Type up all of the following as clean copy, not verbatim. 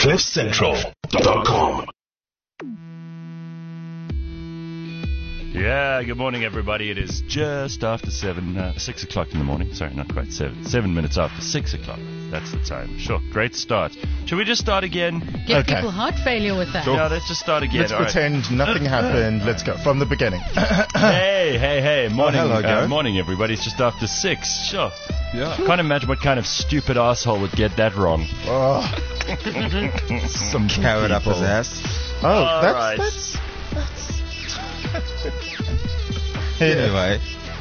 CliffCentral.com. Yeah, good morning, everybody. It is just after 6 o'clock in the morning. Sorry, not quite 7. 7 minutes after 6 o'clock. That's the time. Sure, great start. Should we just start again? Give people heart failure with that. Yeah, let's just start again. Let's pretend nothing happened. Let's go from the beginning. Hey. Morning, hello, morning, everybody. It's just after 6. Sure. Yeah. Can't imagine what kind of stupid asshole would get that wrong. Oh, Some carrot up his ass. oh, that's right. Anyway,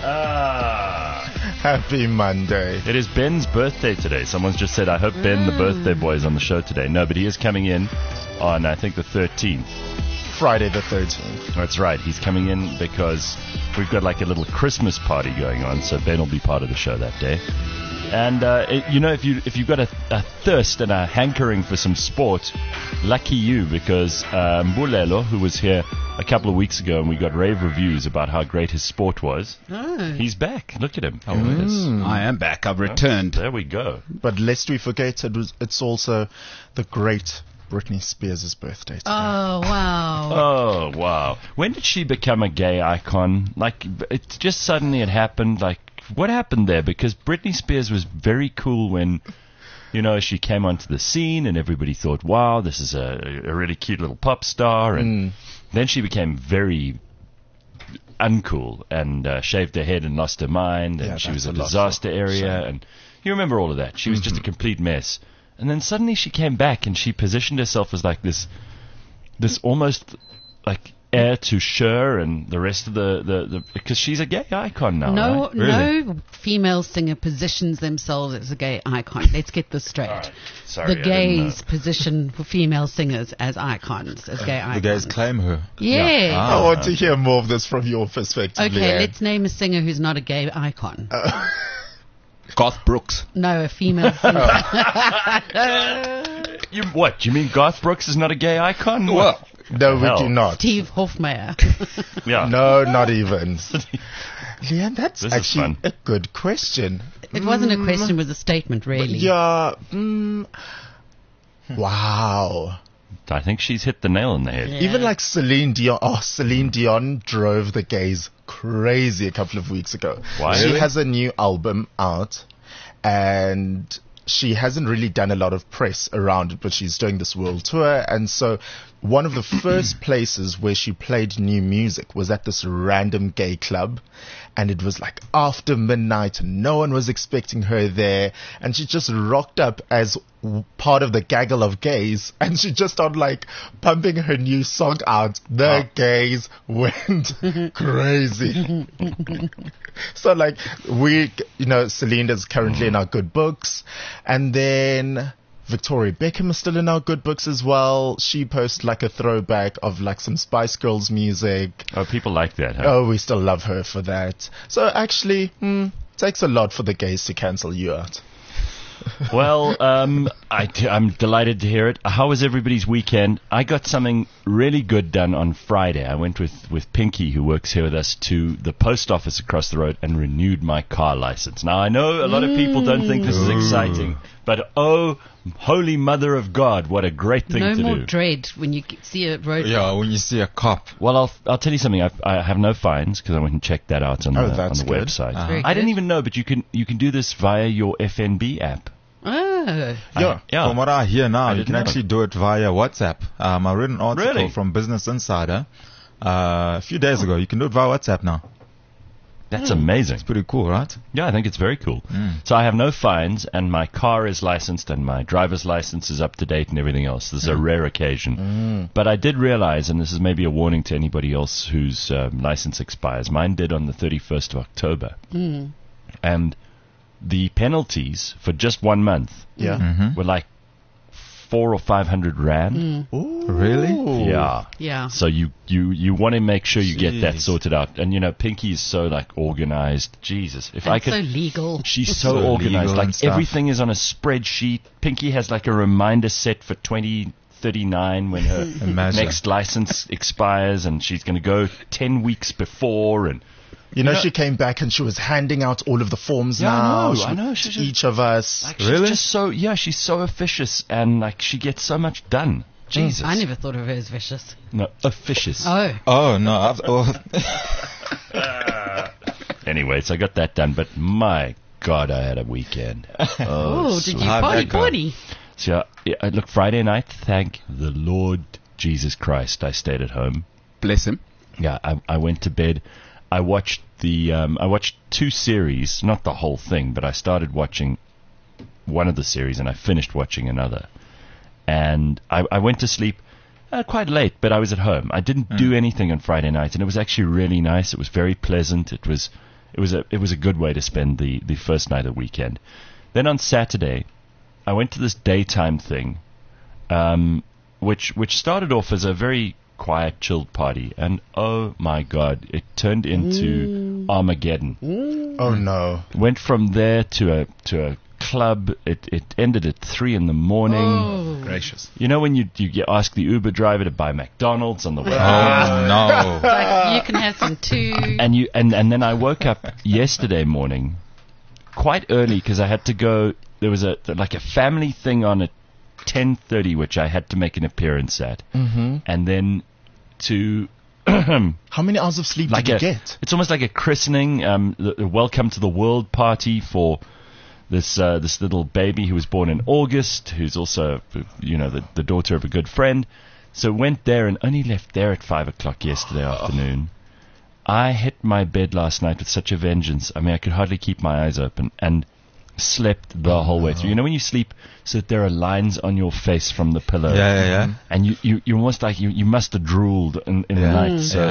Happy Monday. It is Ben's birthday today. Someone's just said, I hope Ben, the birthday boy, is on the show today. No, but he is coming in on, I think, the 13th. Friday the 13th. That's right. He's coming in because we've got like a little Christmas party going on, so Ben will be part of the show that day. And, if you've got a thirst and a hankering for some sport, lucky you, because Mbulelo, who was here a couple of weeks ago and we got rave reviews about how great his sport was, he's back. Look at him. Here he is. I am back. I've returned. There we go. But lest we forget, it's also the great Britney Spears' birthday today. Oh, wow. Oh, wow. When did she become a gay icon? Like, it just suddenly it happened. Like, what happened there? Because Britney Spears was very cool when, she came onto the scene and everybody thought, wow, this is a really cute little pop star. And then she became very uncool and shaved her head and lost her mind. And she was a disaster area. And you remember all of that. She was just a complete mess. And then suddenly she came back and she positioned herself as like this almost like heir to Cher and the rest of the because she's a gay icon now. No, right? Really? no female singer positions themselves as a gay icon. Let's get this straight. Right. Sorry, The gays position for female singers as icons, as gay icons. The guys claim her. Yeah. I want to hear more of this from your perspective. Okay, Leanne. let's name a singer who's not a gay icon. Garth Brooks. No, a female singer. You mean Garth Brooks is not a gay icon? Well, No, we hell? do not. Steve Hofmeyer. Yeah. No, not even. Leanne, that's This is actually fun. a good question. It wasn't a question, it was a statement, really. Yeah. Wow. I think she's hit the nail on the head. Yeah. Even like Celine Dion. Oh, Celine Dion drove the gays crazy a couple of weeks ago. Why? She Really? has a new album out and she hasn't really done a lot of press around it, but she's doing this world tour. And so one of the first places where she played new music was at this random gay club. And it was like after midnight. No one was expecting her there. And she just rocked up as part of the gaggle of gays. And she just started like pumping her new song out. The gays went crazy. So like Celine is currently in our good books. And then Victoria Beckham is still in our good books as well. She posts like a throwback of like some Spice Girls music. Oh, people like that, huh? Oh, we still love her for that. So actually, takes a lot for the gays to cancel you out. Well, I'm delighted to hear it. How was everybody's weekend? I got something really good done on Friday. I went with Pinky, who works here with us, to the post office across the road and renewed my car license. Now, I know a lot of people don't think this is exciting, but oh, holy mother of God, what a great thing No to more do. dread when you see a road. Yeah, when you see a cop. Well, I'll tell you something. I have no fines because I went and checked that out on that's the good. website. Very I didn't good. even know, but you can do this via your FNB app. Oh. Yeah. From what I hear now, you didn't can know. actually do it via WhatsApp. I read an article Really? from Business Insider a few days ago. You can do it via WhatsApp now. That's amazing. It's pretty cool, right? Yeah, I think it's very cool. So I have no fines, and my car is licensed, and my driver's license is up to date, and everything else. This is a rare occasion. But I did realize, and this is maybe a warning to anybody else whose license expires. Mine did on the 31st of October. And the penalties for just 1 month were like 400 or 500 rand. Really? Yeah. Yeah. So you want to make sure you get that Jeez. sorted out. And Pinky is so like organized. Jesus, if I And could. so legal. She's so So organized. legal Like and stuff. everything is on a spreadsheet. Pinky has like a reminder set for 2039 when her Imagine. next license expires, and she's going to go 10 weeks before. And You know, she came back and she was handing out all of the forms Yeah, now. I know. To each of us. Like, she's Really? just so, she's so officious, and like she gets so much done. Jesus. I never thought of her as vicious. No, officious. Oh. Oh no! Anyway, so I got that done, but my God, I had a weekend. Oh, did you how'd party that go? party? So, look, Friday night, thank the Lord Jesus Christ, I stayed at home. Bless him. Yeah, I went to bed. I watched I watched 2 series, not the whole thing, but I started watching one of the series and I finished watching another. And I went to sleep quite late, but I was at home. I didn't do anything on Friday night, and it was actually really nice. It was very pleasant. It was a good way to spend the first night of the weekend. Then on Saturday, I went to this daytime thing, which started off as a very quiet, chilled party, and oh my God, it turned into Armageddon. Oh no. Went from there to a club. It ended at 3 in the morning. Oh. Gracious. You know when you ask the Uber driver to buy McDonald's on the way home? Oh no! Like, you can have some too. And then I woke up yesterday morning quite early because I had to go. There was a family thing on at 10:30 which I had to make an appearance at, and then to How many hours of sleep did you get? it's almost like a christening, the welcome to the world party for this little baby who was born in August, who's also the daughter of a good friend. So went there and only left there at 5 o'clock yesterday afternoon. I hit my bed last night with such a vengeance. I mean, I could hardly keep my eyes open and slept the whole way through. You know when you sleep so that there are lines on your face from the pillow? Yeah. And you're almost like you must have drooled in the night. So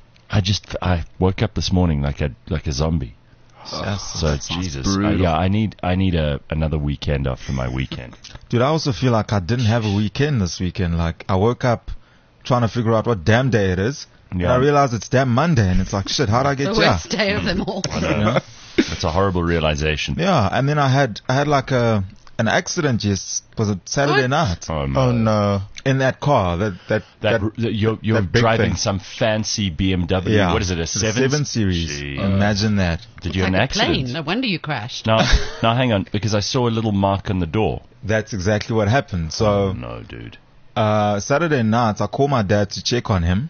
I woke up this morning like a zombie. So it's Jesus. brutal. I need another weekend after my weekend. Dude, I also feel like I didn't have a weekend this weekend. Like, I woke up trying to figure out what damn day it is. And Yeah. I realized it's damn Monday, and it's like, shit, how'd I get The here? worst day of them all. It's a horrible realization. Yeah, and then I had like an accident was it Saturday What? night? Oh no. In that car, You're that big driving thing. some fancy BMW. Yeah. What is it? A It's 7 Series. Gee. Imagine that. Did you Like have an a accident? plane. No wonder you crashed. Now hang on, because I saw a little mark on the door. That's exactly what happened. Oh So, no, dude. Saturday night, I call my dad to check on him.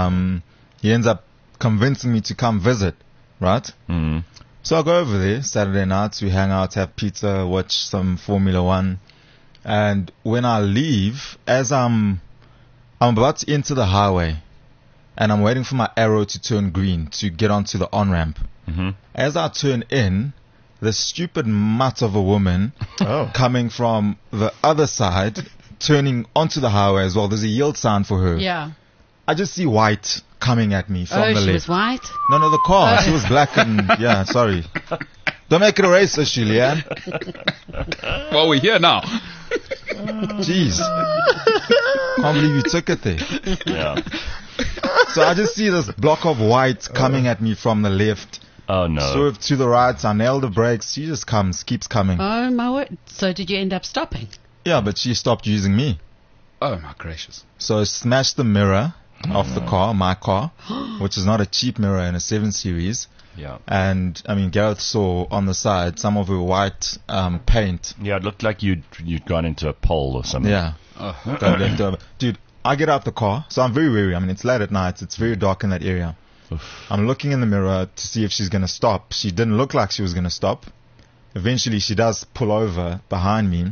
He ends up convincing me to come visit, right? Mm. So I go over there Saturday night. We hang out, have pizza, watch some Formula One. And when I leave, as I'm about to enter the highway, and I'm waiting for my arrow to turn green to get onto the on-ramp. Mhm. As I turn in, the stupid mutt of a woman coming from the other side, turning onto the highway as well. There's a yield sign for her. Yeah. I just see white coming at me from Oh, the she left. was white. No, the car. She was black and yeah. Sorry. Don't make it a racist, Julianne. Well, we're here now. Jeez. Can't believe you took it there. Yeah. So I just see this block of white coming at me from the left. Oh no. Swerve to the right. I nail the brakes. She just keeps coming. Oh, my word. So did you end up stopping? Yeah, but she stopped using me. Oh, my gracious. So I smashed the mirror off the car, my car, which is not a cheap mirror in a 7 Series. Yeah. And I mean, Gareth saw on the side some of her white paint. Yeah, it looked like you'd gone into a pole or something. Yeah. Got left over. Dude, I get out the car, so I'm very wary. I mean, it's late at night. It's very dark in that area. I'm looking in the mirror to see if she's going to stop. She didn't look like she was going to stop. Eventually, she does pull over behind me.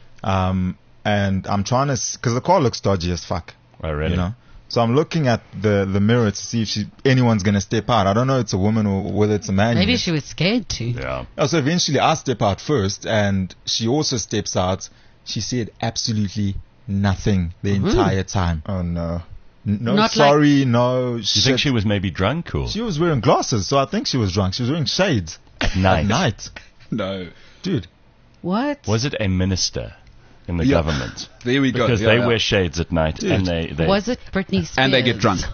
And I'm trying to, because the car looks dodgy as fuck. Oh, really? You know? So I'm looking at the mirror to see if anyone's going to step out. I don't know if it's a woman or whether it's a man. Maybe yet. she was scared to. Yeah. Oh, so eventually I step out first, and she also steps out. She said absolutely nothing the entire time. Oh no. No Not sorry, no You shit. think she was maybe drunk or She was wearing glasses, so I think she was drunk. She was wearing shades at night? at night. No. Dude, What? Was it a minister in the Yeah. government? There we go. Because Yeah, they yeah. wear shades at night, Dude. and they Was it Britney Spears? And they get drunk.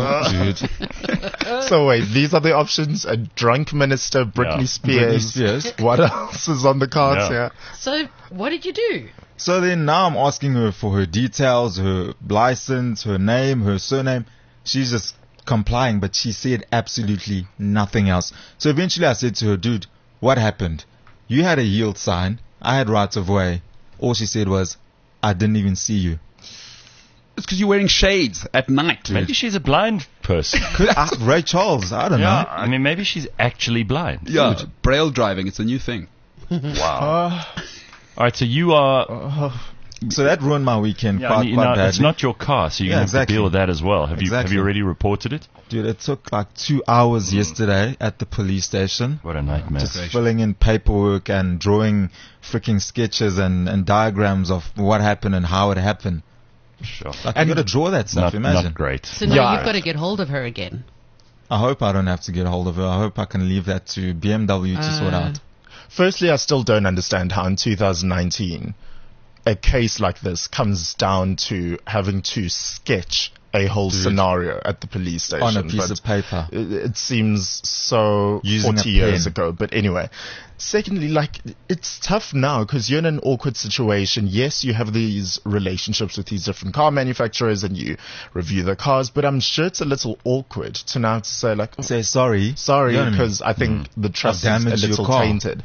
dude. So wait, these are the options: a drunk minister, Britney Yeah. Spears. Britney Spears. What else is on the cards Yeah. here? So what did you do? So then now I'm asking her for her details, her license, her name, her surname. She's just complying, but she said absolutely nothing else. So eventually I said to her, dude, what happened? You had a yield sign. I had rights of way. All she said was, I didn't even see you. It's because you're wearing shades at night. Maybe she's a blind person. Ray Charles, I don't Yeah, know. I mean, maybe she's actually blind. Yeah, braille driving. It's a new thing. Wow. All right, so you are. So that ruined my weekend quite badly. It's not your car, so you're Yeah, going to have to exactly. deal with that as well. Have Exactly. you already reported it? Dude, it took like 2 hours yesterday at the police station. What a nightmare. Just filling in paperwork and drawing freaking sketches and diagrams of what happened and how it happened. Sure. Like, you got to draw that stuff, imagine. Not great. So now Yeah. you've got to get hold of her again. I hope I don't have to get hold of her. I hope I can leave that to BMW to sort out. Firstly, I still don't understand how in 2019 a case like this comes down to having to sketch a whole scenario at the police station. On a piece But of paper. It seems so Using 40 a years pen. ago. But anyway, secondly, like, it's tough now because you're in an awkward situation. Yes, you have these relationships with these different car manufacturers and you review the cars, but I'm sure it's a little awkward to now to say like, Say sorry. sorry, You know what I mean? because I think the trust is I've a damaged your little car. tainted.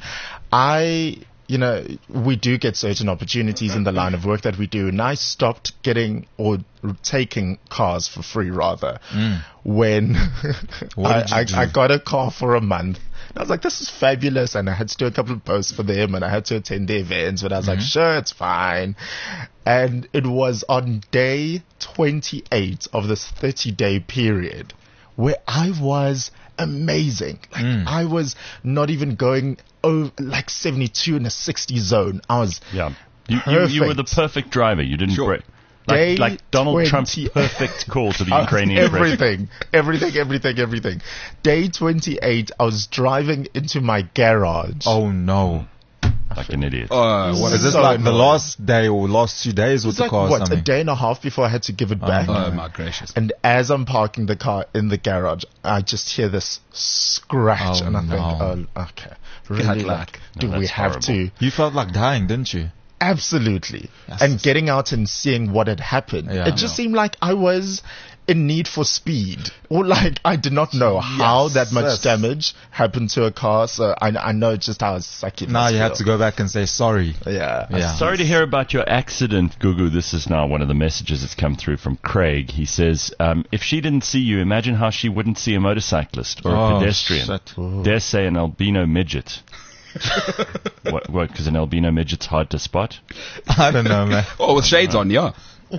We do get certain opportunities in the line of work that we do, and I stopped getting or taking cars for free rather when What did you do? I got a car for a month. And I was like, this is fabulous, and I had to do a couple of posts for them, and I had to attend their events, but I was like, sure, it's fine. And it was on day 28 of this 30-day period where I was amazing. Like, I was not even going over like 72 in a 60 zone. I was Yeah. You were the perfect. perfect driver. You didn't break. Day Like Donald Trump's 20 perfect call to the Ukrainian president. everything. Day 28, I was driving into my garage. Oh no. Like an idiot. What Is this so like the annoying. last day or last 2 days with It's the like, car or what, a something? day and a half before I had to give it back. Oh, my gracious. And as I'm parking the car in the garage, I just hear this scratch, Oh, and I no. think, oh, okay, really, like, do No, we that's have horrible. to? You felt like dying, didn't you? Absolutely. Yes. And getting out and seeing what had happened, Yeah. it just seemed like I was in need for speed, or like I did not know how that much yes. damage happened to a car. So I know just how sucky. Now you have to go back and say sorry. Yeah. Yeah. Sorry to hear about your accident, Gugu. This is now one of the messages that's come through from Craig. He says, if she didn't see you, imagine how she wouldn't see a motorcyclist or a Oh, pedestrian. shit. Dare say an albino midget. What? Because an albino midget's hard to spot? I don't know, man. Oh, with shades on, yeah.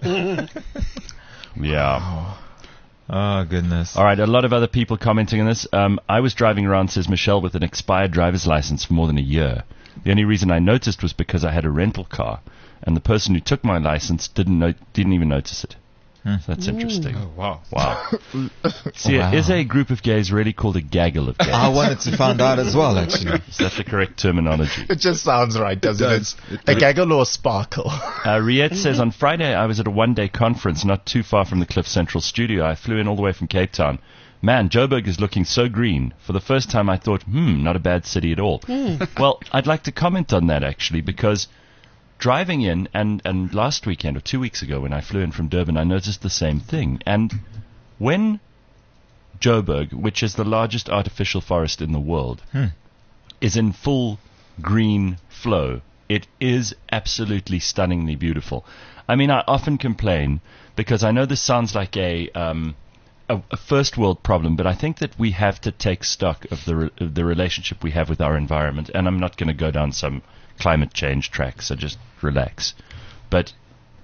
Yeah. Oh, goodness. All right, a lot of other people commenting on this. I was driving around, says Michelle, with an expired driver's license for more than a year. The only reason I noticed was because I had a rental car, and the person who took my license didn't even notice it. So that's interesting. Oh, wow. Wow. See, Wow. is a group of gays really called a gaggle of gays? I wanted to find out as well, actually. Is that the correct terminology? It just sounds right, doesn't does. it? A gaggle or a sparkle. Riette says, on Friday I was at a one-day conference not too far from the Cliff Central studio. I flew in all the way from Cape Town. Man, Joburg is looking so green. For the first time I thought, not a bad city at all. Well, I'd like to comment on that, actually, because driving in, and last weekend, or 2 weeks ago when I flew in from Durban, I noticed the same thing. And when Joburg, which is the largest artificial forest in the world, is in full green flow, it is absolutely stunningly beautiful. I mean, I often complain, because I know this sounds like a first world problem, but I think that we have to take stock of the relationship we have with our environment. And I'm not going to go down some climate change track, so just relax. But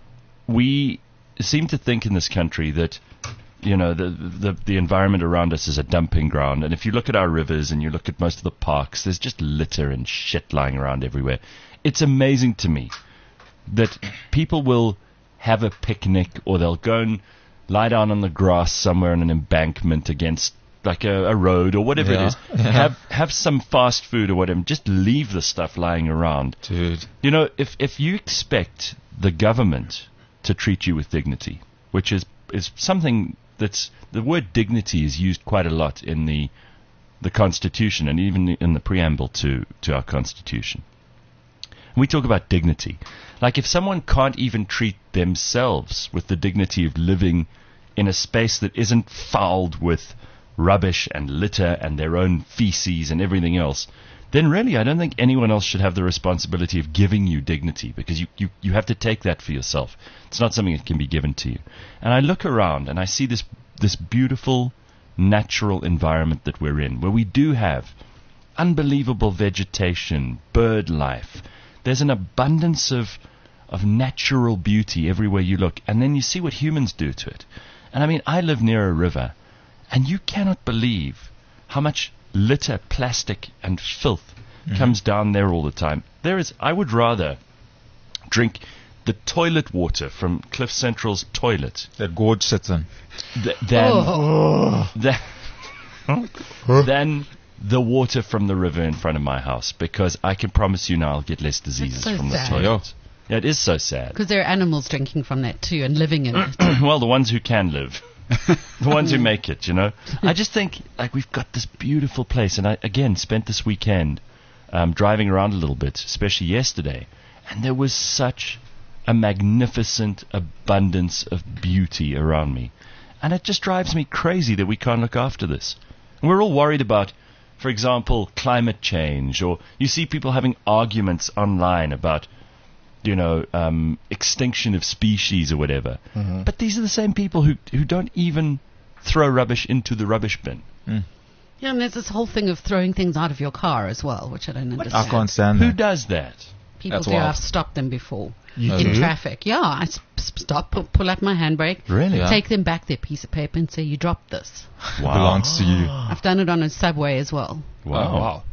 we seem to think in this country that, you know, the environment around us is a dumping ground. And if you look at our rivers and you look at most of the parks, there's just litter and shit lying around everywhere. It's amazing to me that people will have a picnic, or they'll go and lie down on the grass somewhere on an embankment against like a road or whatever it is. Have some fast food or whatever. Just leave the stuff lying around. Dude. You know, if you expect the government to treat you with dignity, which is something that's, the word dignity is used quite a lot in the Constitution and even in the preamble to our Constitution. We talk about dignity. Like, if someone can't even treat themselves with the dignity of living in a space that isn't fouled with rubbish and litter and their own feces and everything else, then really I don't think anyone else should have the responsibility of giving you dignity, because you have to take that for yourself. It's not something that can be given to you. And I look around and I see this beautiful natural environment that we're in, where we do have unbelievable vegetation, bird life. There's an abundance of natural beauty everywhere you look, and then you see what humans do to it. And I mean, I live near a river, and you cannot believe how much litter, plastic, and filth comes down there all the time. I would rather drink the toilet water from Cliff Central's toilet That gorge sits in. than the water from the river in front of my house, because I can promise you now I'll get less diseases so from the sad. toilet. Yeah, it is so sad. Because there are animals drinking from that too and living in it. Well, the ones who can live. The ones who make it, you know. I just think, like, we've got this beautiful place, and I, again, spent this weekend driving around a little bit, especially yesterday, and there was such a magnificent abundance of beauty around me. And it just drives me crazy that we can't look after this. And we're all worried about, for example, climate change, or you see people having arguments online about, you know, extinction of species or whatever. Mm-hmm. But these are the same people who don't even throw rubbish into the rubbish bin. Yeah, and there's this whole thing of throwing things out of your car as well, which I don't understand. I can't stand Who that. does that? People That's do. wild. I've stopped them before You in do? traffic. Yeah, I stop, pull out my handbrake, Really? Yeah. take them back their piece of paper and say, you dropped this. Wow. Belongs to you. I've done it on a subway as well. Wow. Oh, wow.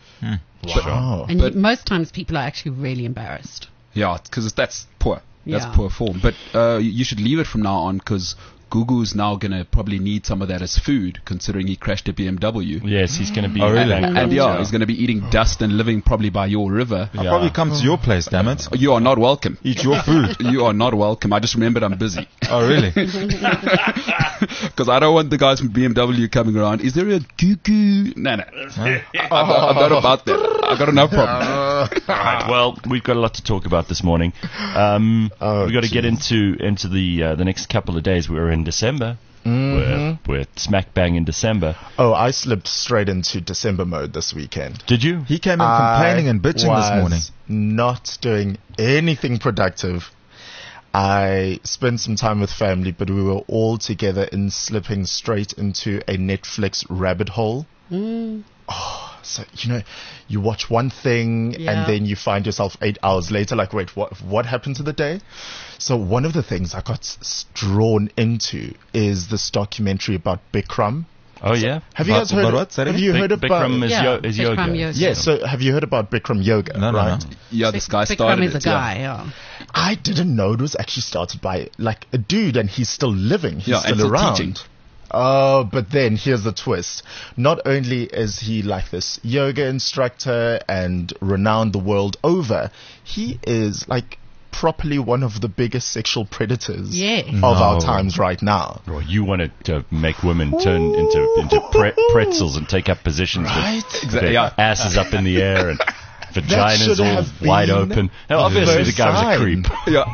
Oh. And But- most times people are actually really embarrassed. Yeah, because that's poor. That's Yeah. poor form. But you should leave it from now on, because Gugu's now going to probably need some of that as food, considering he crashed a BMW. Yes, he's going to be. Oh, really? And yeah, he's going to be eating dust and living probably by your river. I'll probably come to your place, damn it. You are not welcome. Eat your food. You are not welcome. I just remembered I'm busy. Oh, really? Because I don't want the guys from BMW coming around. Is there a Gugu? No. I'm not about that. I've got enough problems. All right. Well, we've got a lot to talk about this morning. We've got to get into the next couple of days. We're in December. We're smack bang in December. Oh, I slipped straight into December mode this weekend. Did you? He came in complaining and bitching this morning. Not doing anything productive. I spent some time with family, but we were all together in slipping straight into a Netflix rabbit hole. Oh, so, you know, you watch one thing Yeah. and then you find yourself 8 hours later, like, wait, what happened to the day? So one of the things I got drawn into is this documentary about Bikram. Oh yeah. Have you guys heard? About what? Sorry? Have you heard about? Bikram is, is yoga. Bikram yoga. Yes. So have you heard about Bikram yoga? No, no, right? no. Yeah, this guy Bikram started is a it. guy, yeah. I didn't know it was actually started by like a dude, and he's still living. He's Yeah, and still still around. teaching. Oh, but then here's the twist. Not only is he like this yoga instructor and renowned the world over, he is like properly one of the biggest sexual predators Yeah. of our No. times right now. Or you wanted to make women turn into pretzels and take up positions with their yeah. asses up in the air and vaginas should all have wide been open. Now, the obviously, the first guy was a sign. creep. Yeah.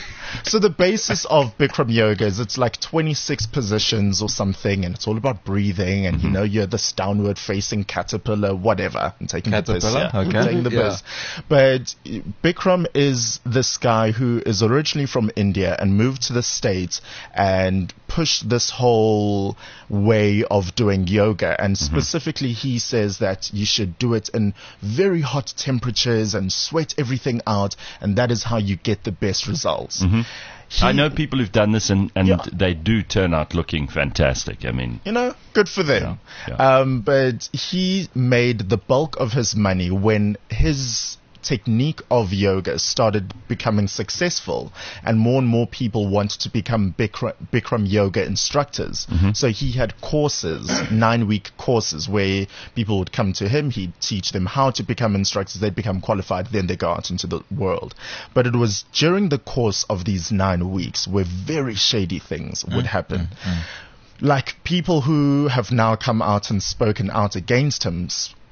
So the basis of Bikram yoga is it's like 26 positions or something, and it's all about breathing, and you know, you're this downward facing caterpillar, whatever. I'm taking the piss Caterpillar? here. Okay. I'm taking the Yeah. piss. But Bikram is this guy who is originally from India and moved to the States and pushed this whole way of doing yoga. And specifically, he says that you should do it in very hot temperatures and sweat everything out, and that is how you get the best results. I know people who've done this, and Yeah. they do turn out looking fantastic. I mean, You know, good for them. Yeah, But he made the bulk of his money when his technique of yoga started becoming successful, and more people wanted to become Bikram yoga instructors. So he had courses, 9-week courses, where people would come to him, he'd teach them how to become instructors, they'd become qualified, then they go out into the world. But it was during the course of these 9 weeks where very shady things would happen. Like people who have now come out and spoken out against him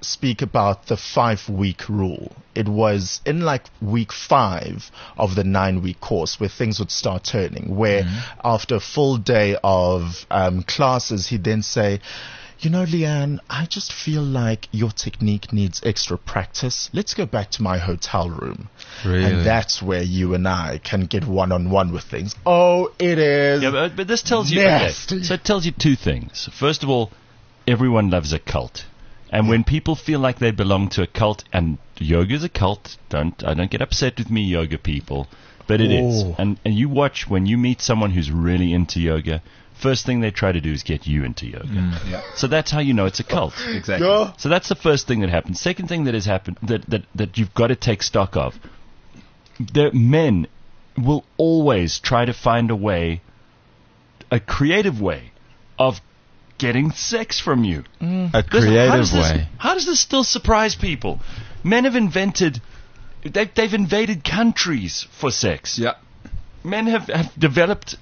speak about the 5-week rule. It was in like week 5 of the 9-week course where things would start turning, where after a full day of classes, he'd then say, you know, Leanne, I just feel like your technique needs extra practice. Let's go back to my hotel room. Really? And that's where you and I can get one-on-one with things. Oh, it is. Yeah, but this tells you. nasty. Okay, so it tells you two things. First of all, everyone loves a cult, and when people feel like they belong to a cult, and yoga is a cult. Don't get upset with me, yoga people, but it is. Oh. And you watch when you meet someone who's really into yoga. First thing they try to do is get you into yoga. Yeah. So that's how you know it's a cult. Exactly. Yeah. So that's the first thing that happens. Second thing that has happened that you've got to take stock of. The men will always try to find a way, a creative way, of getting sex from you. A creative way. How does this still surprise people? Men have invented, they've invaded countries for sex. Yeah. Men have developed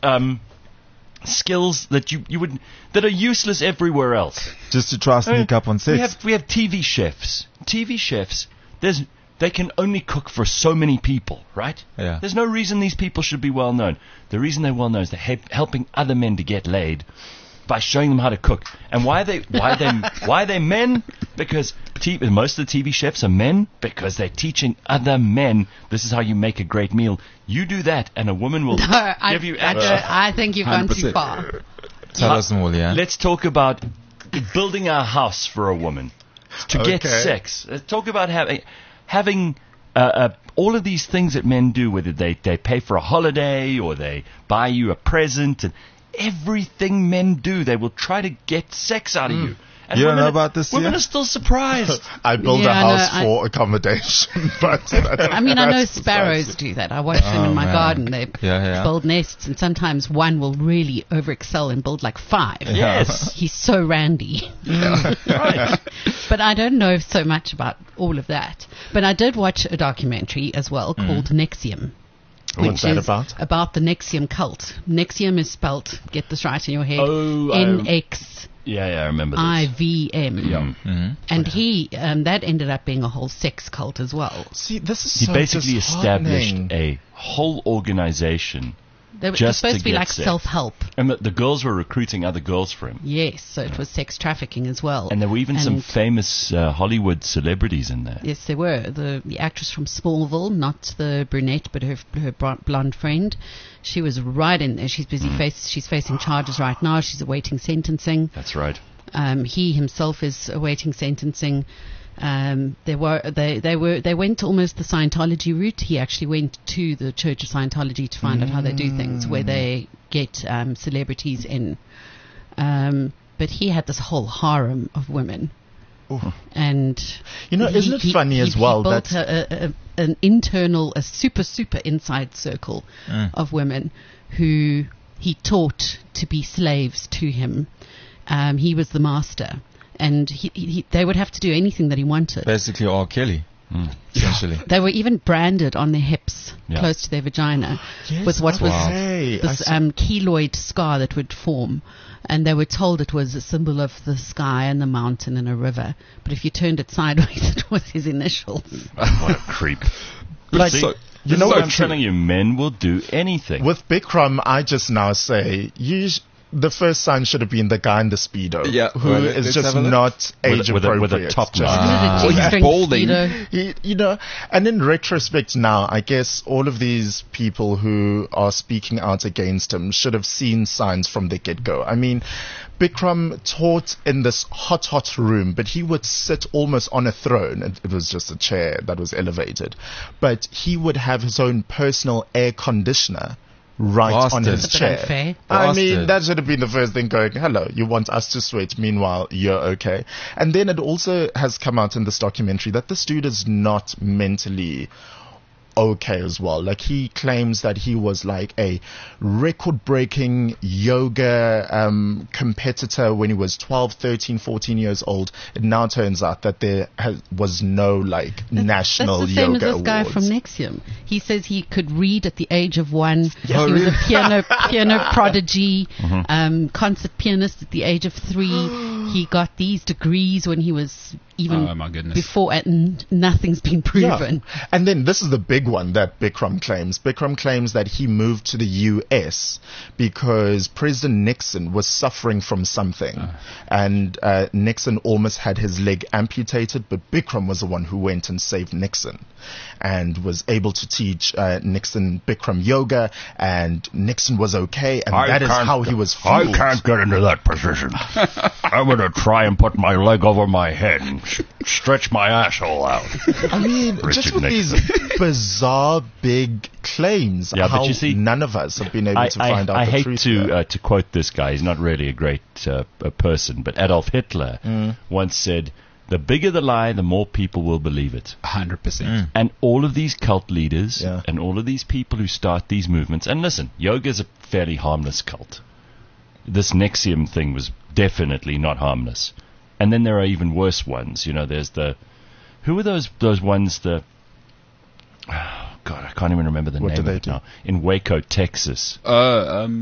skills that that are useless everywhere else. Just to try sneak up on sex. We have TV chefs. TV chefs. They can only cook for so many people, right? Yeah. There's no reason these people should be well known. The reason they're well known is they're helping other men to get laid by showing them how to cook. And why are they men? Because most of the TV chefs are men because they're teaching other men this is how you make a great meal. You do that, and a woman will give you access. I think you've gone too 100%. far. Tell us more, yeah. Let's talk about building a house for a woman to get Okay. sex. Let's talk about having all of these things that men do, whether they pay for a holiday or they buy you a present, and everything men do, they will try to get sex out of you. And You don't women know about this, Women yeah? are still surprised. I build Yeah, a I know, house for accommodation, but I mean, I know that's sparrows precisely- do that. I watch them in my man. garden. They Yeah. build nests, and sometimes one will really overexcel and build like 5. Yes. He's so randy. Right. But I don't know so much about all of that. But I did watch a documentary as well called Nexium. What's which that is about? About the Nexium cult. Nexium is spelt, get this right in your head, Oh, N-X-I-V-M. Yeah, I remember this. And he, that ended up being a whole sex cult as well. See, this is He so basically established disheartening. a whole organization, They were Just supposed to to be get like sex. self-help. and the girls were recruiting other girls for him. Yes, so it was sex trafficking as well. And there were even some And- famous Hollywood celebrities in there. Yes, there were. The actress from Smallville, not the brunette, but her blonde friend. She was right in there. She's busy. She's facing charges right now. She's awaiting sentencing. That's right. He himself is awaiting sentencing. They went almost the Scientology route. He actually went to the Church of Scientology to find out how they do things, where they get celebrities in. But he had this whole harem of women. And You know, isn't it funny as well He built that an internal, a super inside circle of women who he taught to be slaves to him. He was the master, and they would have to do anything that he wanted. Basically, R. Kelly, essentially. They were even branded on their hips, Yeah. close to their vagina, Yes, with what I was say, this I saw- keloid scar that would form. And they were told it was a symbol of the sky and the mountain and a river. But if you turned it sideways, it was his initials. What a creep. like, See, so, you you know what what? I'm telling you, men will do anything. With Bikram, I just now say the first sign should have been the guy in the Speedo, Yeah. who Well, is let's just have a look. not With age a- with a- appropriate. with a top Just- knot. Wasn't it a he's G-string balding. Speedo? And in retrospect now, I guess all of these people who are speaking out against him should have seen signs from the get-go. I mean, Bikram taught in this hot room, but he would sit almost on a throne. It was just a chair that was elevated. But he would have his own personal air conditioner right on Bastard. his That's a bit chair. unfair. I mean, Bastard. that should have been the first thing going, hello, you want us to sweat, meanwhile, you're okay. And then it also has come out in this documentary that this dude is not mentally okay as well. Like, he claims that he was like a record-breaking yoga competitor when he was 12, 13, 14 years old. It now turns out that there was no like national That's the same as yoga this guy awards. from Nexium. He says he could read at the age of 1. Oh, He was really? a piano prodigy, concert pianist at the age of 3. He got these degrees when he was even Oh, my goodness. before, and nothing's been proven. Yeah. And then this is the big one that Bikram claims. Bikram claims that he moved to the US because President Nixon was suffering from something. And Nixon almost had his leg amputated, but Bikram was the one who went and saved Nixon and was able to teach Nixon Bikram yoga, and Nixon was okay, and that is how he was fooled. I can't get into that position. I'm going to try and put my leg over my head and stretch my asshole out. I mean, Richard just with Nixon. these bizarre big claims, Yeah, but how you see, none of us have been able to find out I the hate truth. here. to quote this guy. He's not really a great a person, but Adolf Hitler once said, "The bigger the lie, the more people will believe it." 100%. And all of these cult leaders Yeah. and all of these people who start these movements, and listen, yoga is a fairly harmless cult. This Nexium thing was definitely not harmless. And then there are even worse ones. You know, there's who are those ones, oh God, I can't even remember the What name do of they it do? now. In Waco, Texas. Um,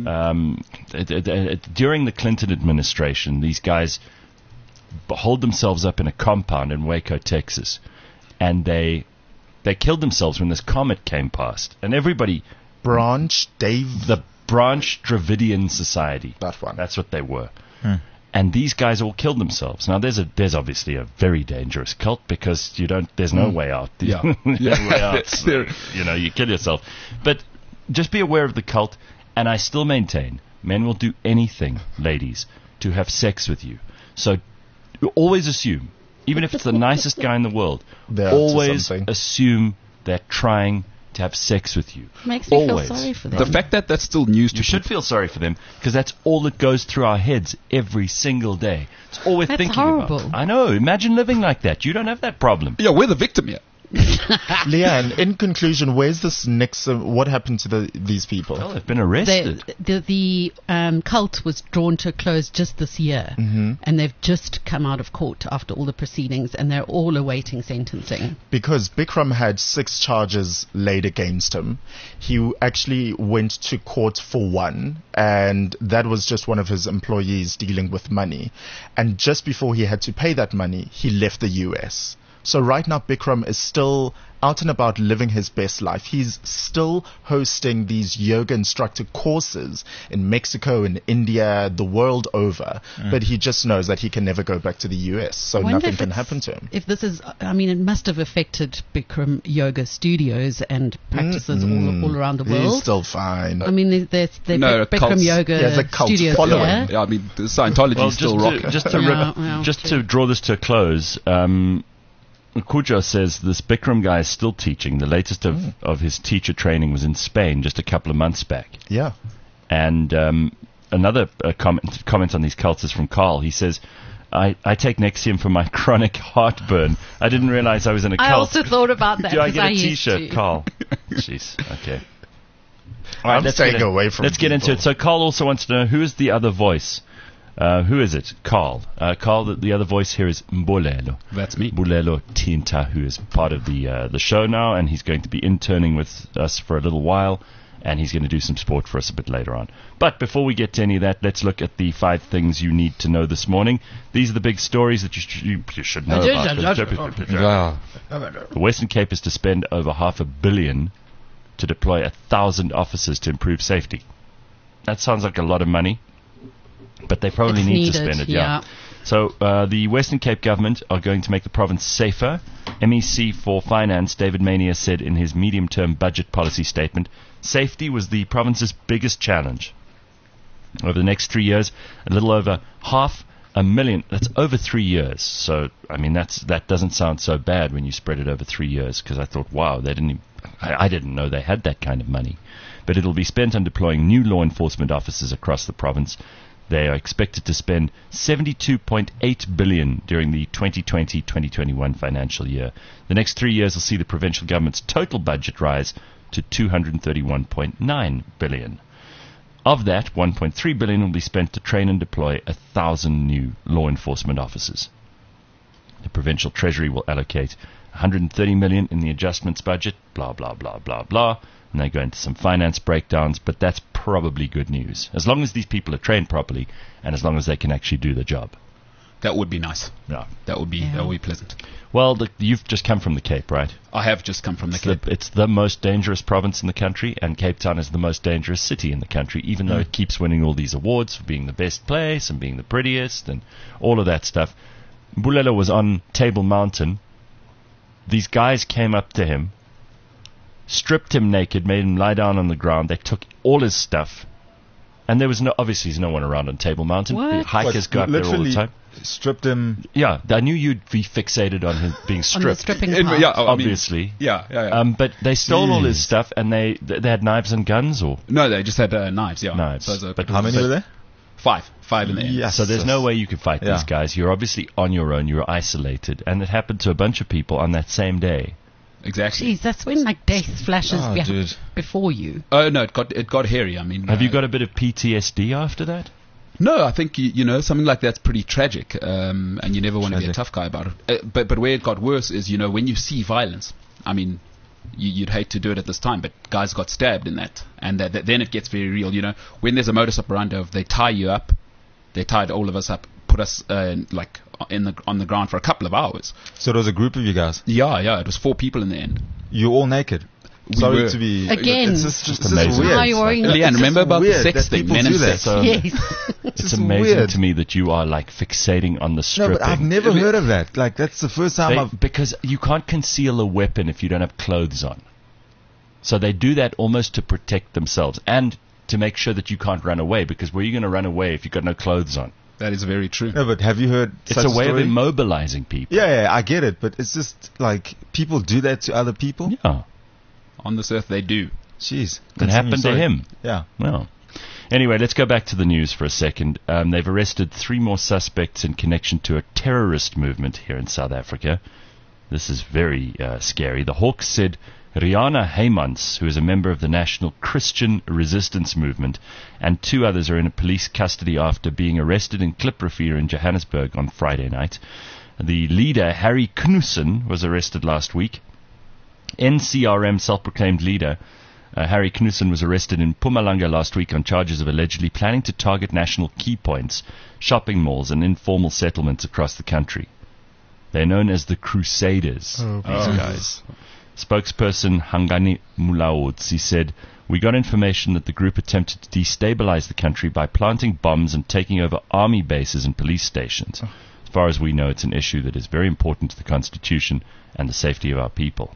During the Clinton administration, these guys hold themselves up in a compound in Waco, Texas, and they killed themselves when this comet came past. And everybody, Branch, Dave, the Branch Dravidian Society, that one. that's what they were. And these guys all killed themselves. Now, there's obviously a very dangerous cult because there's no way out. Yeah. There's no way out. So, you kill yourself. But just be aware of the cult, and I still maintain men will do anything, ladies, to have sex with you. So always assume, even if it's the nicest guy in the world, They're up to always something. assume they're trying to have sex with you. Makes me Always. feel sorry for them. the fact that that's still news to You should feel sorry for them because that's all that goes through our heads every single day. It's all we're That's thinking horrible. about. I know. Imagine living like that. You don't have that problem. Yeah, we're the victim here. Leanne, in conclusion, where's this Nixon? What happened to these people? Well, they've been arrested. The cult was drawn to a close just this year, and they've just come out of court after all the proceedings, and they're all awaiting sentencing. Because Bikram had 6 charges laid against him. He actually went to court for one, and that was just one of his employees dealing with money. And just before he had to pay that money, he left the US. So right now, Bikram is still out and about living his best life. He's still hosting these yoga instructor courses in Mexico, in India, the world over. But he just knows that he can never go back to the US, so I wonder nothing if can it's- happen to him. If this is, I mean, it must have affected Bikram yoga studios and practices all around the He's world. still fine. I mean, there's No, Bikram cults. yoga He has a cult studios following. here. Yeah, I mean, the Scientology Well, is still rocking. just Yeah, to draw this to a close, Cujo says this Bikram guy is still teaching. The latest of his teacher training was in Spain just a couple of months back. Yeah. And another comment on these cults is from Carl. He says, I take Nexium for my chronic heartburn. I didn't realize I was in a cult. I also thought about that. Do I 'cause get a used T-shirt, to. Carl? Jeez, okay. I'm let's staying get in- away from Let's get into people. it. So Carl also wants to know, who is the other voice? Who is it? Carl. Carl, the other voice here is Mbulelo. That's me. Mbulelo Tinta, who is part of the show now, and he's going to be interning with us for a little while, and he's going to do some sport for us a bit later on. But before we get to any of that, let's look at the 5 things you need to know this morning. These are the big stories that you should know about. The Western Cape is to spend over $500 million to deploy 1,000 officers to improve safety. That sounds like a lot of money, but they probably It's need to needed, spend it. yeah. So the Western Cape government are going to make the province safer. MEC for Finance, David Mania, said in his medium-term budget policy statement, safety was the province's biggest challenge. Over the next 3 years, a little over 500,000. That's over 3 years. So, I mean, that doesn't sound so bad when you spread it over 3 years, because I thought, wow, I didn't know they had that kind of money. But it'll be spent on deploying new law enforcement officers across the province. They are expected to spend $72.8 billion during the 2020-2021 financial year. The next 3 years will see the provincial government's total budget rise to $231.9 billion. Of that, $1.3 billion will be spent to train and deploy 1,000 new law enforcement officers. The provincial treasury will allocate $130 million in the adjustments budget, blah, blah, blah, blah, blah. And they go into some finance breakdowns, but that's probably good news, as long as these people are trained properly and as long as they can actually do the job. That would be nice. Yeah. That would be pleasant. Well, you've just come from the Cape, right? I have just come from the Cape. It's the most dangerous province in the country, and Cape Town is the most dangerous city in the country, even though it keeps winning all these awards for being the best place and being the prettiest and all of that stuff. Mbulelo was on Table Mountain. These guys came up to him, stripped him naked, made him lie down on the ground. They took all his stuff. And there was obviously no one around on Table Mountain. What? Hikers go up there all the time. Stripped him. Yeah, I knew you'd be fixated on him being On the stripped. stripping Yeah, part. I mean, Obviously. Yeah. But they stole all his Jeez. stuff, and they had knives and guns, or No, they just had knives, yeah. Knives. So it was a- But How many were there? Five in the end. Yes. so there's no way you could fight Yeah. these guys. You're obviously on your own. You're isolated, and it happened to a bunch of people on that same day. Exactly. Jeez, that's when like death flashes Oh, dude. before you. Oh no, it got hairy. I mean, Have you got a bit of PTSD after that? No, I think you know something like that's pretty tragic, and you never want to be a Tragic. tough guy about it. But where it got worse is when you see violence. I mean, you'd hate to do it at this time, but guys got stabbed in that, and then it gets very real. When there's a modus operandi of they tie you up, they tied all of us up, put us on the ground for a couple of hours. So there was a group of you guys. Yeah, it was 4 people in the end. You all naked. We Sorry were. to be Again. It's just amazing. weird. How you are in- Leanne, remember about the weird sex that thing, people men do and that. sex? So Yes. it's just amazing weird. to me that you are like fixating on the No, stripping. but I've never heard of that. Like that's the first time I've. Because you can't conceal a weapon if you don't have clothes on. So they do that almost to protect themselves and to make sure that you can't run away. Because where are you going to run away if you've got no clothes on? That is very true. No, but have you heard? It's such a way story? of immobilizing people. Yeah, I get it, but it's just like people do that to other people. Yeah. On this earth, they do. Jeez, It happened to Sorry. him. Yeah. Well, anyway, let's go back to the news for a second. They've arrested 3 more suspects in connection to a terrorist movement here in South Africa. This is very scary. The Hawks said Rihanna Heymans, who is a member of the National Christian Resistance Movement, and 2 others are in police custody after being arrested in Kliprivier in Johannesburg on Friday night. The leader, Harry Knudsen, was arrested last week. NCRM self-proclaimed leader Harry Knudsen was arrested in Mpumalanga last week on charges of allegedly planning to target national key points, shopping malls, and informal settlements across the country. They're known as the Crusaders, these guys. Spokesperson Hangani Mulaudzi said, "We got information that the group attempted to destabilize the country by planting bombs and taking over army bases and police stations. As far as we know, it's an issue that is very important to the Constitution and the safety of our people."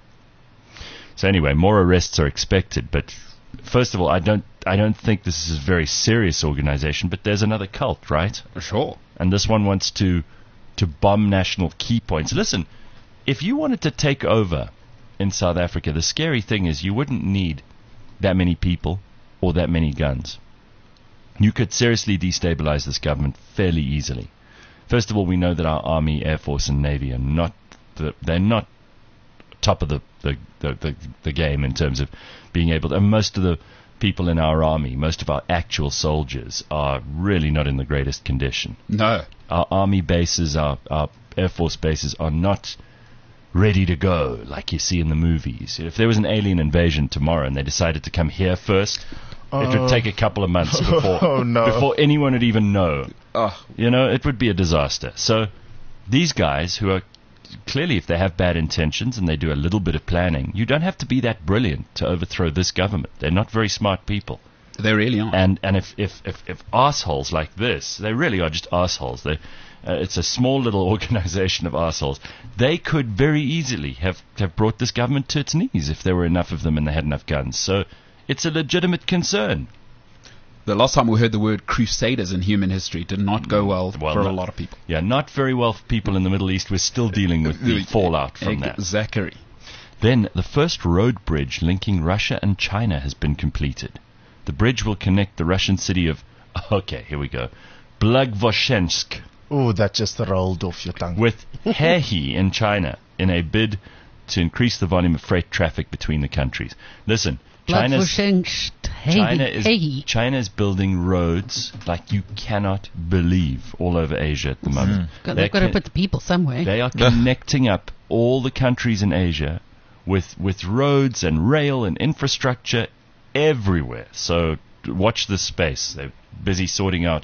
So anyway, more arrests are expected, but first of all, I don't think this is a very serious organization, but there's another cult, right? For sure. And this one wants to bomb national key points. Listen, if you wanted to take over in South Africa, the scary thing is you wouldn't need that many people or that many guns. You could seriously destabilize this government fairly easily. First of all, we know that our Army, Air Force, and Navy are they're not top of the game in terms of being able to, and most of the people in our army, most of our actual soldiers are really not in the greatest condition. No. Our army bases, our Air Force bases are not ready to go like you see in the movies. If there was an alien invasion tomorrow and they decided to come here first, it would take a couple of months before anyone would even know. Oh, It would be a disaster. So these guys who are clearly, if they have bad intentions and they do a little bit of planning, you don't have to be that brilliant to overthrow this government. They're not very smart people. they really are. And if assholes like this, they really are just assholes. It's a small little organization of assholes. They could very easily have brought this government to its knees if there were enough of them and they had enough guns. So it's a legitimate concern. The last time we heard the word crusaders in human history did not go well for a lot of people. Yeah, not very well for people in the Middle East. We're still dealing with the fallout from that. Zachary. Then, the first road bridge linking Russia and China has been completed. The bridge will connect the Russian city of, okay, here we go, Blagoveshchensk Oh, that just rolled off your tongue. with Hehe in China in a bid to increase the volume of freight traffic between the countries. Listen, China is building roads like you cannot believe all over Asia at the moment. They've got to put the people somewhere. They are connecting up all the countries in Asia with roads and rail and infrastructure everywhere. So watch this space. They're busy sorting out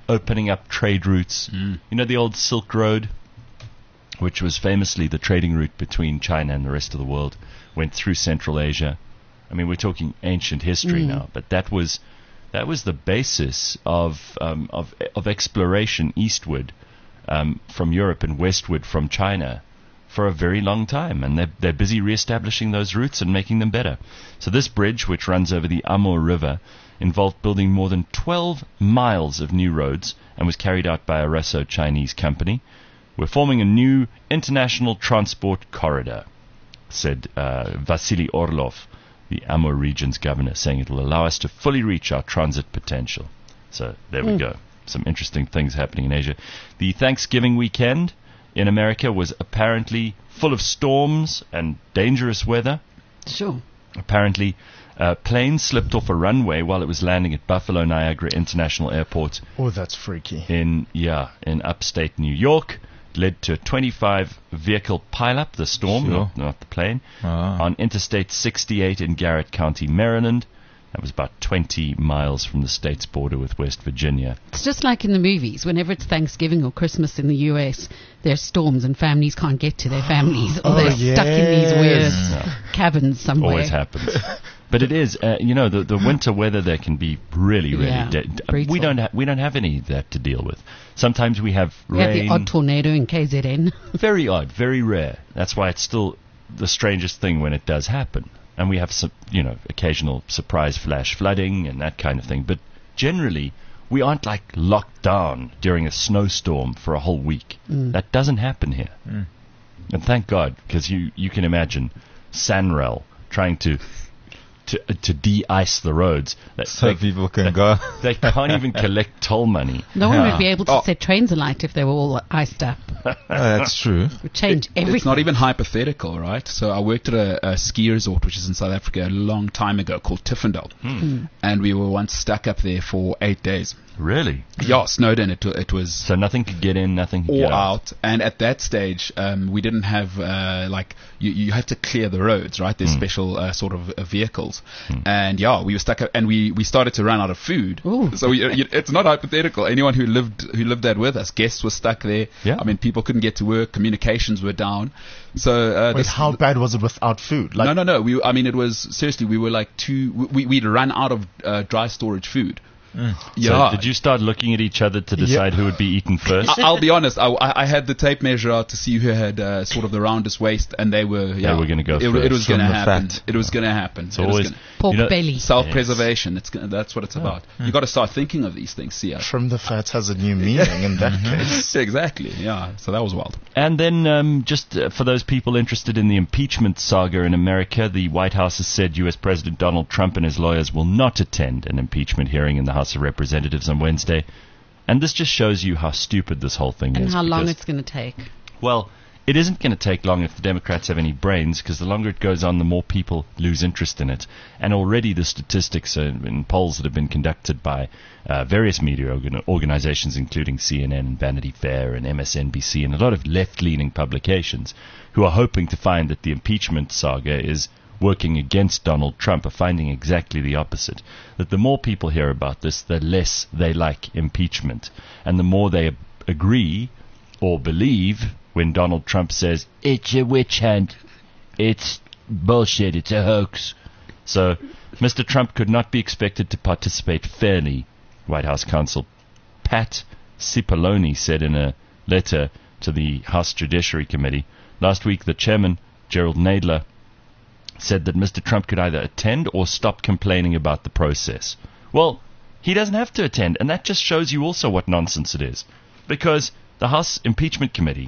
opening up trade routes. You know, the old Silk Road, which was famously the trading route between China and the rest of the world, went through Central Asia. I mean, we're talking ancient history now, but that was the basis of exploration eastward from Europe and westward from China for a very long time, and they're busy re-establishing those routes and making them better. So this bridge, which runs over the Amur River, involved building more than 12 miles of new roads and was carried out by a Russo-Chinese company. We're forming a new international transport corridor, said Vasily Orlov, the Amur region's governor, saying it will allow us to fully reach our transit potential. So there we go. Some interesting things happening in Asia. The Thanksgiving weekend in America was apparently full of storms and dangerous weather. Sure. Apparently, a plane slipped off a runway while it was landing at Buffalo Niagara International Airport. Oh, that's freaky. In upstate New York. It led to a 25-vehicle pileup, the storm, not the plane, on Interstate 68 in Garrett County, Maryland. That was about 20 miles from the state's border with West Virginia. It's just like in the movies. Whenever it's Thanksgiving or Christmas in the US, there's storms and families can't get to their families, or they're stuck in these weird cabins somewhere. Always happens. But it is, the winter weather there can be really, really. We don't have any of that to deal with. Sometimes we have rain. We have the odd tornado in KZN. Very odd, very rare. That's why it's still the strangest thing when it does happen. And we have some, occasional surprise flash flooding and that kind of thing. But generally, we aren't like locked down during a snowstorm for a whole week. That doesn't happen here. And thank God, because you can imagine Sanrail trying to de-ice the roads. So people can go. They can't even collect toll money. No one would be able to set trains alight if they were all iced up. That's true. It would change everything. It's not even hypothetical, right? So I worked at a ski resort, which is in South Africa, a long time ago, called Tiffendal. And we were once stuck up there for 8 days. Really? Yeah, snowed in. It was... So nothing could get in, nothing could or get out. And at that stage, we didn't have, you have to clear the roads, right? There's special sort of vehicles. And yeah, we were stuck up, and we started to run out of food. Ooh. So it's not hypothetical. Anyone who lived there with us, guests were stuck there. Yeah. I mean, people couldn't get to work, communications were down. So how bad was it without food? No. It was, seriously, we were like we'd run out of dry storage food. So did you start looking at each other to decide who would be eaten first? I'll be honest. I had the tape measure out to see who had sort of the roundest waist, and they were going to go first. It was going to happen. fat. It was going to happen. It's always pork belly. Self-preservation. That's what it's about. You got to start thinking of these things. See, Trim the fat has a new meaning in that case. Exactly. Yeah. So that was wild. And then just for those people interested in the impeachment saga in America, the White House has said U.S. President Donald Trump and his lawyers will not attend an impeachment hearing in the House of Representatives on Wednesday. And this just shows you how stupid this whole thing is. And how long it's going to take. Well, it isn't going to take long if the Democrats have any brains, because the longer it goes on, the more people lose interest in it. And already the statistics in polls that have been conducted by various media organizations, including CNN and Vanity Fair and MSNBC and a lot of left-leaning publications, who are hoping to find that the impeachment saga is working against Donald Trump, are finding exactly the opposite. That the more people hear about this, the less they like impeachment. And the more they agree or believe when Donald Trump says, it's a witch hunt, it's bullshit, it's a hoax. So Mr. Trump could not be expected to participate fairly, White House counsel Pat Cipollone said in a letter to the House Judiciary Committee. Last week, the chairman, Gerald Nadler, said that Mr. Trump could either attend or stop complaining about the process. Well, he doesn't have to attend, and that just shows you also what nonsense it is. Because the House Impeachment Committee,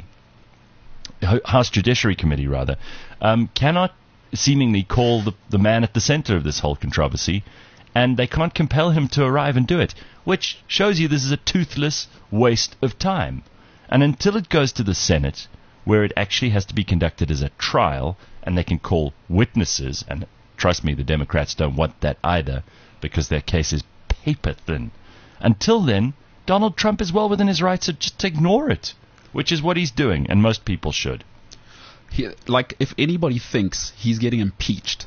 House Judiciary Committee rather, cannot seemingly call the man at the center of this whole controversy, and they can't compel him to arrive and do it, which shows you this is a toothless waste of time. And until it goes to the Senate, where it actually has to be conducted as a trial, and they can call witnesses, and trust me, the Democrats don't want that either, because their case is paper thin. Until then, Donald Trump is well within his rights to just ignore it, which is what he's doing, and most people should. If anybody thinks he's getting impeached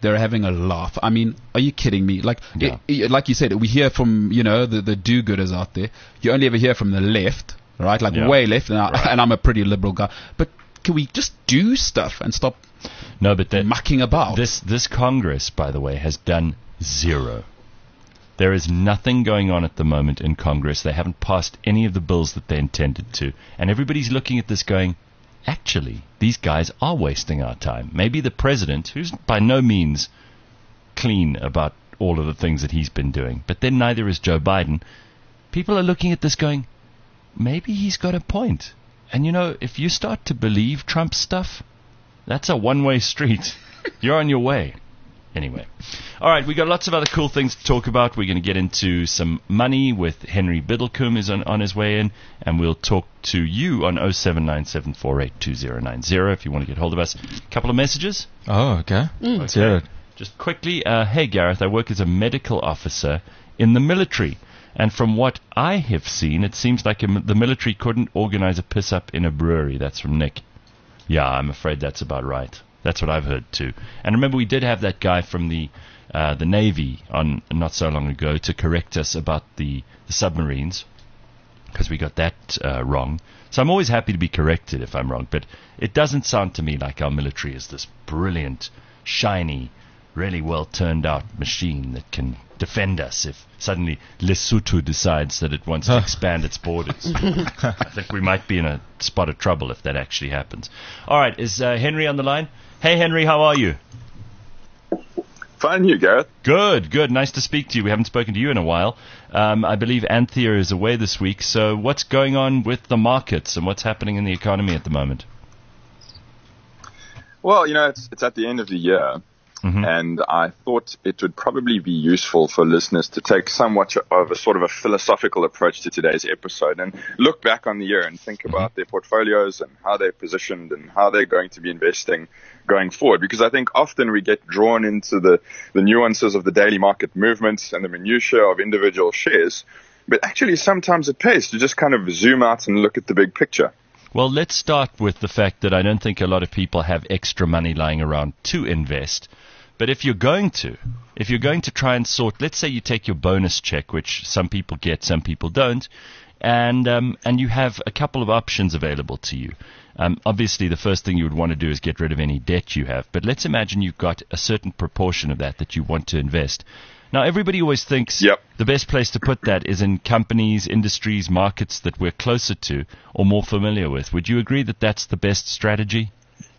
they're having a laugh. I mean, are you kidding me? Like, Yeah. like you said, we hear from, you know, the do-gooders out there. You only ever hear from the left, right? Like, Yeah. way left, and, Right. and I'm a pretty liberal guy. But can we just do stuff and stop No, but mucking about? this Congress, by the way, has done zero. There is nothing going on at the moment in Congress. They haven't passed any of the bills that they intended to. And everybody's looking at this going, actually, these guys are wasting our time. Maybe the president, who's by no means clean about all of the things that he's been doing, but then neither is Joe Biden. People are looking at this going, maybe he's got a point. And you know, if you start to believe Trump stuff, that's a one-way street. You're on your way. Anyway. All right, we got lots of other cool things to talk about. We're going to get into some money with Henry Biddlecombe is on his way in, and we'll talk to you on 0797482090 if you want to get hold of us. A couple of messages. Oh, okay. Let's hear it. Just quickly, hey Gareth, I work as a medical officer in the military, and from what I have seen, it seems like the military couldn't organize a piss-up in a brewery. That's from Nick. Yeah, I'm afraid that's about right. That's what I've heard too. And remember, we did have that guy from the Navy on not so long ago to correct us about the submarines, because we got that wrong. So I'm always happy to be corrected if I'm wrong, but it doesn't sound to me like our military is this brilliant, shiny, really well turned out machine that can defend us if suddenly Lesotho decides that it wants to expand its borders. I think we might be in a spot of trouble if that actually happens. All right, is Henry on the line? Hey, Henry, how are you? Fine, you, Gareth. Good. Nice to speak to you. We haven't spoken to you in a while. I believe Anthea is away this week. So what's going on with the markets and what's happening in the economy at the moment? Well, you know, it's at the end of the year, and I thought it would probably be useful for listeners to take somewhat of a sort of a philosophical approach to today's episode and look back on the year and think about their portfolios and how they're positioned and how they're going to be investing going forward. Because I think often we get drawn into the nuances of the daily market movements and the minutiae of individual shares, but actually sometimes it pays to just kind of zoom out and look at the big picture. Well, let's start with the fact that I don't think a lot of people have extra money lying around to invest. But if you're going to try and sort, let's say you take your bonus check, which some people get, some people don't, and you have a couple of options available to you. Obviously, the first thing you would want to do is get rid of any debt you have. But let's imagine you've got a certain proportion of that you want to invest. Now, everybody always thinks the best place to put that is in companies, industries, markets that we're closer to or more familiar with. Would you agree that that's the best strategy?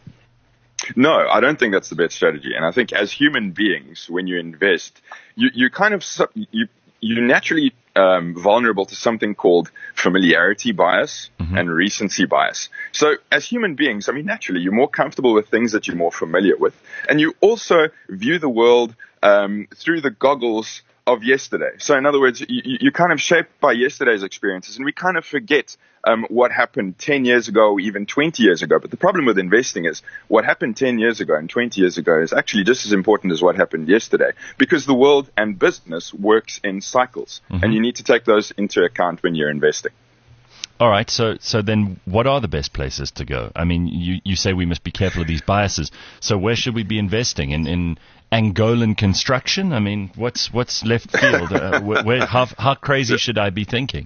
No, I don't think that's the best strategy. And I think as human beings, when you invest, you kind of you're naturally vulnerable to something called familiarity bias and recency bias. So as human beings, I mean, naturally, you're more comfortable with things that you're more familiar with. And you also view the world through the goggles of yesterday. So in other words, you're kind of shaped by yesterday's experiences, and we kind of forget what happened 10 years ago, or even 20 years ago. But the problem with investing is what happened 10 years ago and 20 years ago is actually just as important as what happened yesterday, because the world and business works in cycles, and you need to take those into account when you're investing. All right, so then what are the best places to go? I mean, you say we must be careful of these biases. So where should we be investing? In Angolan construction? I mean, what's left field? How crazy should I be thinking?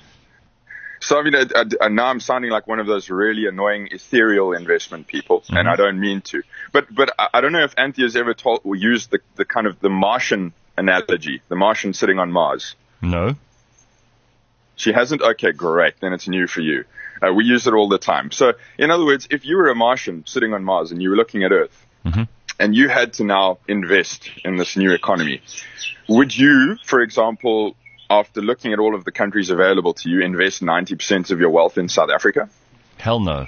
So, I mean, now I'm sounding like one of those really annoying ethereal investment people, and I don't mean to. But I don't know if Anthea's ever used the kind of the Martian analogy, the Martian sitting on Mars. No. She hasn't? Okay, great. Then it's new for you. We use it all the time. So, in other words, if you were a Martian sitting on Mars and you were looking at Earth, and you had to now invest in this new economy, would you, for example, after looking at all of the countries available to you, invest 90% of your wealth in South Africa? Hell no.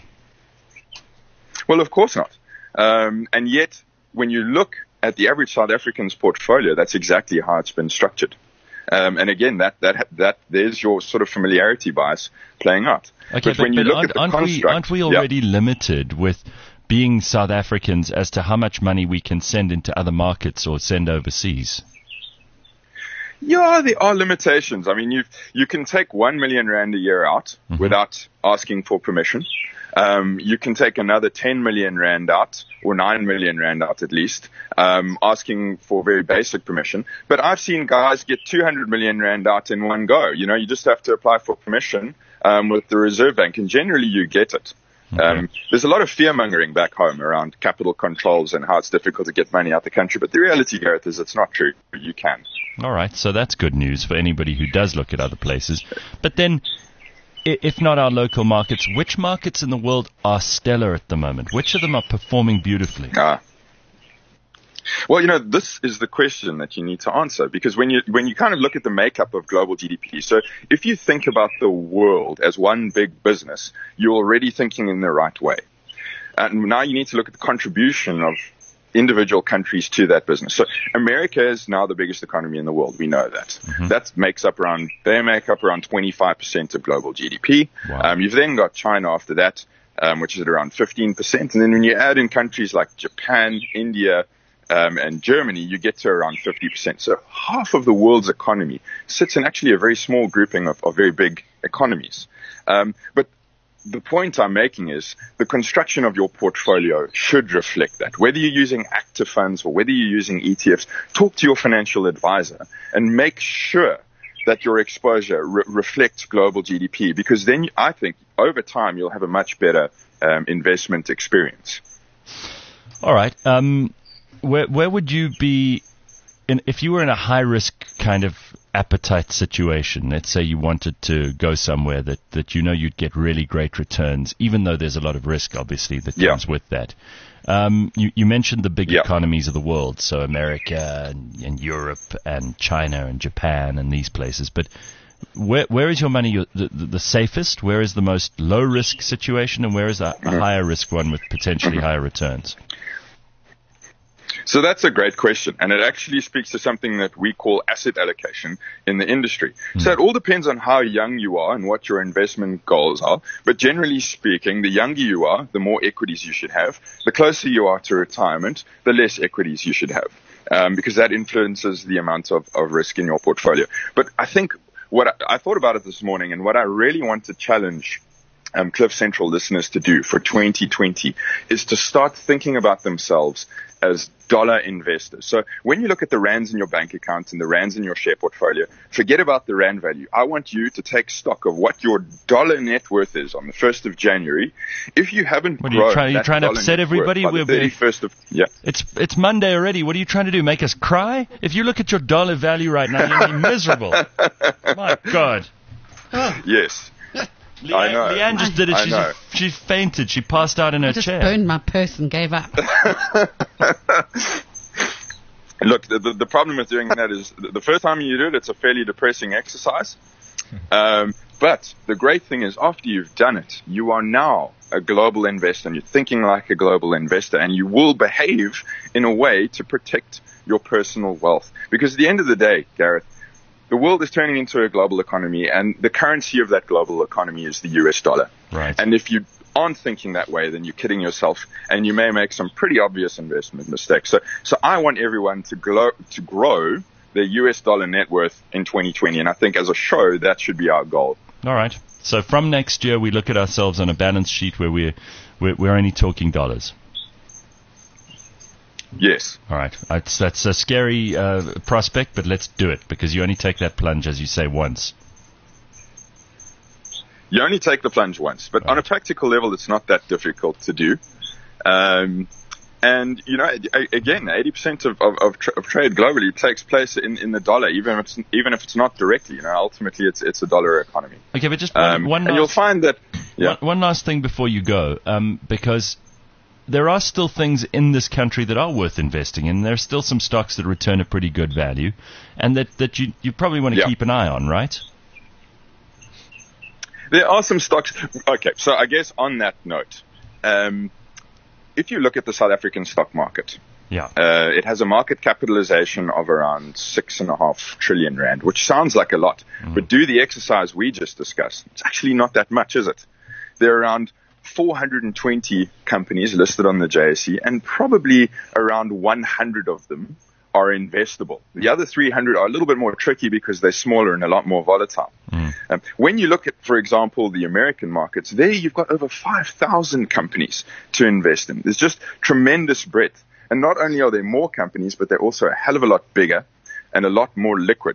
Well, of course not. And yet, when you look at the average South African's portfolio, that's exactly how it's been structured. And again, that there's your sort of familiarity bias playing out. Okay, but when you look at the construct, aren't we already limited with being South Africans as to how much money we can send into other markets or send overseas? Yeah, there are limitations. I mean, you can take 1 million rand a year out without asking for permission. You can take another 10 million rand out, or 9 million rand out at least, asking for very basic permission. But I've seen guys get 200 million rand out in one go. You know, you just have to apply for permission with the Reserve Bank, and generally you get it. There's a lot of fear-mongering back home around capital controls and how it's difficult to get money out the country. But the reality, Gareth, is it's not true. You can. All right, so that's good news for anybody who does look at other places. But then, if not our local markets, which markets in the world are stellar at the moment? Which of them are performing beautifully? Well, you know, this is the question that you need to answer, because when you kind of look at the makeup of global GDP, so if you think about the world as one big business, you're already thinking in the right way. And now you need to look at the contribution of individual countries to that business. So America is now the biggest economy in the world. We know that. They make up around 25% of global GDP. Wow. You've then got China after that, which is at around 15%. And then when you add in countries like Japan, India, and Germany, you get to around 50%. So half of the world's economy sits in actually a very small grouping of very big economies. But the point I'm making is the construction of your portfolio should reflect that. Whether you're using active funds or whether you're using ETFs, talk to your financial advisor and make sure that your exposure reflects global GDP, because then I think over time you'll have a much better investment experience. All right. Where would you be if you were in a high-risk kind of appetite situation? Let's say you wanted to go somewhere that you know you'd get really great returns, even though there's a lot of risk, obviously, that comes with that. You mentioned the big economies of the world, so America and Europe and China and Japan and these places. But where is your money the safest? Where is the most low-risk situation? And where is a higher-risk one with potentially higher returns? So that's a great question, and it actually speaks to something that we call asset allocation in the industry. So it all depends on how young you are and what your investment goals are, but generally speaking, the younger you are, the more equities you should have. The closer you are to retirement, the less equities you should have, because that influences the amount of risk in your portfolio. But I think what I thought about it this morning, and what I really want to challenge Cliff Central listeners to do for 2020 is to start thinking about themselves as dollar investors. So when you look at the rands in your bank account and the rands in your share portfolio, forget about the rand value. I want you to take stock of what your dollar net worth is on the 1st of January. If you haven't grown you're trying to upset everybody? By the 31st of, It's Monday already. What are you trying to do? Make us cry? If you look at your dollar value right now, you'll be miserable. My God. Yes. I know. Leanne just did it. She fainted. She passed out in her chair. I just burned my purse and gave up. Look, the problem with doing that is the first time you do it, it's a fairly depressing exercise. But the great thing is after you've done it, you are now a global investor and you're thinking like a global investor, and you will behave in a way to protect your personal wealth. Because at the end of the day, Gareth, the world is turning into a global economy, and the currency of that global economy is the US dollar. Right. And if you aren't thinking that way, then you're kidding yourself, and you may make some pretty obvious investment mistakes. So I want everyone to grow their US dollar net worth in 2020, and I think as a show, that should be our goal. All right. So from next year, we look at ourselves on a balance sheet where we're only talking dollars. Yes. All right. That's a scary prospect, but let's do it, because you only take that plunge, as you say, once. You only take the plunge once, but on a practical level, it's not that difficult to do. And, you know, again, 80% of trade globally takes place in the dollar, even if it's not directly. You know, ultimately, it's a dollar economy. Okay, but just one and you'll find that... Yeah. One last thing before you go, because there are still things in this country that are worth investing in. There are still some stocks that return a pretty good value, and that you probably want to keep an eye on, right? There are some stocks. Okay, so I guess on that note, if you look at the South African stock market, it has a market capitalization of around 6.5 trillion rand, which sounds like a lot. But do the exercise we just discussed. It's actually not that much, is it? There are around 420 companies listed on the JSE, and probably around 100 of them are investable. The other 300 are a little bit more tricky because they're smaller and a lot more volatile. When you look at, for example, the American markets, there you've got over 5,000 companies to invest in. There's just tremendous breadth. And not only are there more companies, but they're also a hell of a lot bigger and a lot more liquid.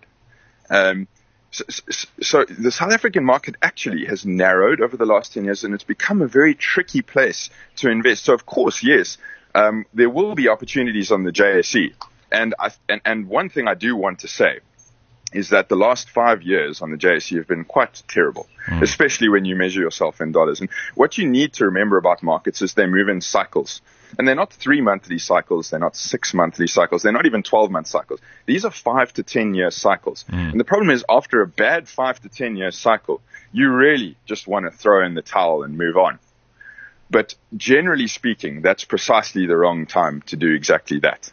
So the South African market actually has narrowed over the last 10 years, and it's become a very tricky place to invest. So, of course, yes, there will be opportunities on the JSE. And one thing I do want to say is that the last 5 years on the JSE have been quite terrible, especially when you measure yourself in dollars. And what you need to remember about markets is they move in cycles. And they're not 3 monthly cycles. They're not 6 monthly cycles. They're not even 12-month cycles. These are 5 to 10 year cycles. And the problem is after a bad 5 to 10 year cycle, you really just want to throw in the towel and move on. But generally speaking, that's precisely the wrong time to do exactly that.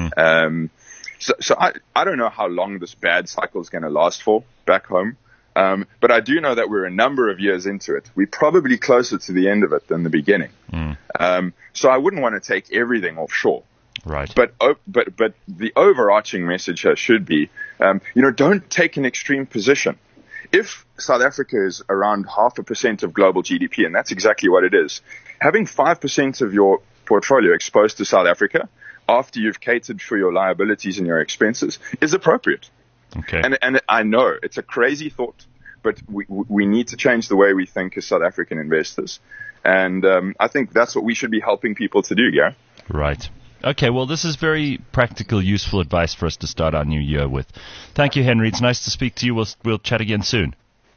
So I don't know how long this bad cycle is going to last for back home. But I do know that we're a number of years into it. We're probably closer to the end of it than the beginning. So I wouldn't want to take everything offshore. Right. But the overarching message here should be, don't take an extreme position. If South Africa is around 0.5% of global GDP, and that's exactly what it is, having 5% of your portfolio exposed to South Africa after you've catered for your liabilities and your expenses is appropriate. Okay. And I know it's a crazy thought, but we need to change the way we think as South African investors. And I think that's what we should be helping people to do, Gary. Right. Okay, well, this is very practical, useful advice for us to start our new year with. Thank you, Henry. It's nice to speak to you. We'll chat again soon.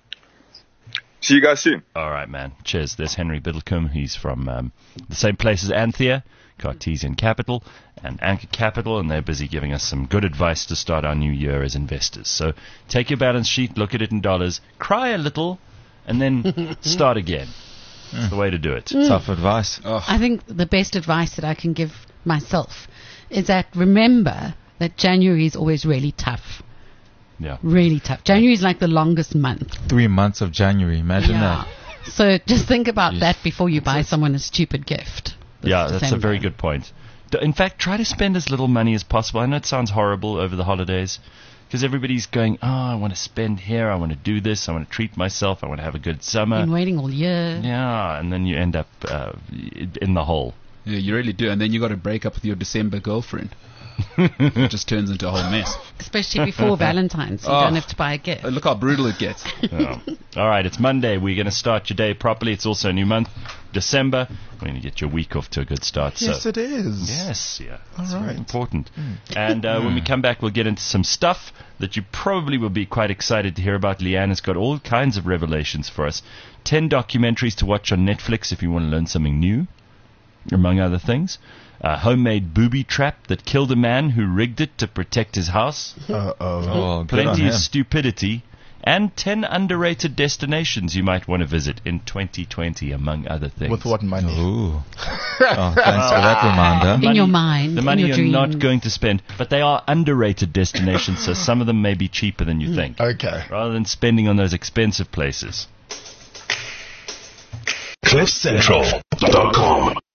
See you guys soon. All right, man. Cheers. There's Henry Biddlecombe. He's from the same place as Anthea, Cartesian Capital, and Anchor Capital, and they're busy giving us some good advice to start our new year as investors. So take your balance sheet, look at it in dollars, cry a little, and then start again. That's the way to do it. Tough advice. I think the best advice that I can give myself is that remember that January is always really tough. Yeah. Really tough. January is like the longest month. 3 months of January. Imagine that. So just think about that before you buy someone a stupid gift. That's a very good point. In fact, try to spend as little money as possible. I know it sounds horrible over the holidays because everybody's going, I want to spend here, I want to do this, I want to treat myself, I want to have a good summer. Been waiting all year. Yeah, and then you end up in the hole. Yeah, you really do. And then you got to break up with your December girlfriend. It just turns into a whole mess. Especially before Valentine's. You don't have to buy a gift. Look how brutal it gets. All right, it's Monday. We're going to start your day properly. It's also a new month, December. We're going to get your week off to a good start. Yes, it is. Yes, yeah. That's All right. very important. And when we come back, we'll get into some stuff that you probably will be quite excited to hear about. Leanne has got all kinds of revelations for us. 10 documentaries to watch on Netflix if you want to learn something new, among other things. A homemade booby trap that killed a man who rigged it to protect his house. Oh, Plenty of stupidity. And 10 underrated destinations you might want to visit in 2020, among other things. With what money? Ooh. Thanks for that reminder. In your mind, the money in your you're dreams. not going to spend. But they are underrated destinations, so some of them may be cheaper than you think. Okay. Rather than spending on those expensive places. CliffCentral.com